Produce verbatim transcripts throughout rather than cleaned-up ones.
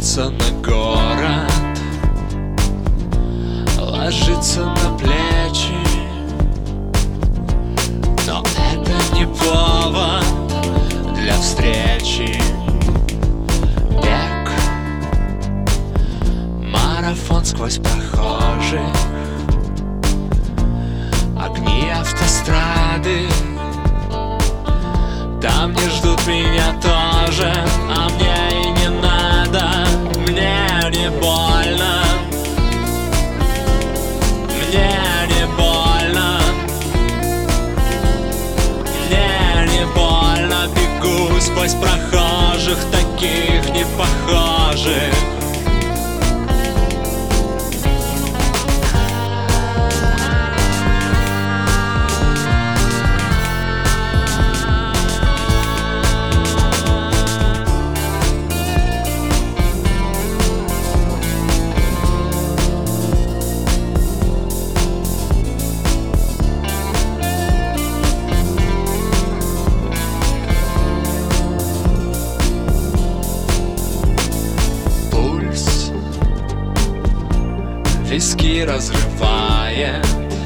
ложится на город, ложится на плечи. Но это не повод для встречи. Бег, марафон сквозь прохожих, огни автострады. Там не ждут меня тоже, а мне и не надо. Мне не больно, мне не больно, мне не больно. Бегу сквозь прохожих, таких непохожих. Виски разрывает,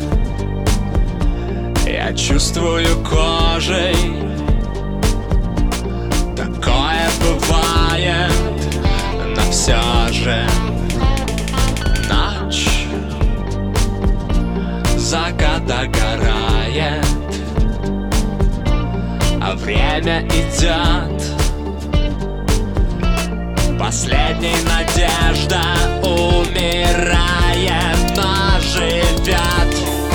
я чувствую кожей. Такое бывает, но все же ночь за года горает, а время идет. Последняя надежда умирает, но живет.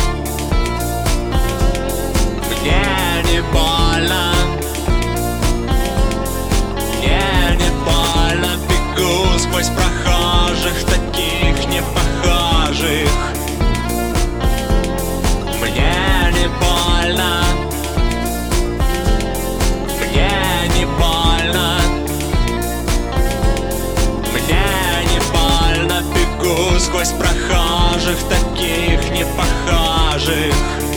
Мне не больно, мне не больно. Бегу сквозь прохожих, таких непохожих. Мне не больно, мне не больно, мне не больно. Бегу сквозь прохожих, таких непохожих.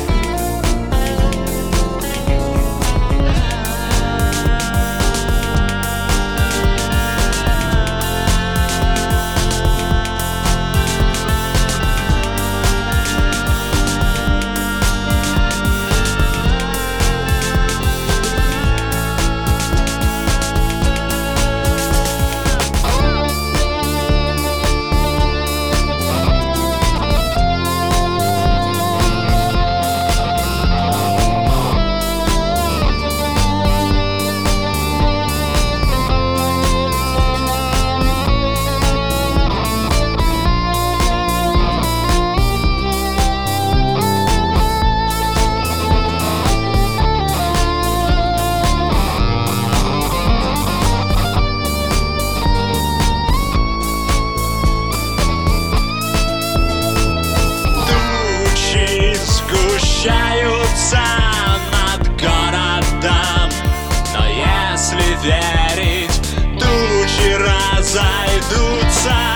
Сгущаются над городом, но если верить, тучи разойдутся.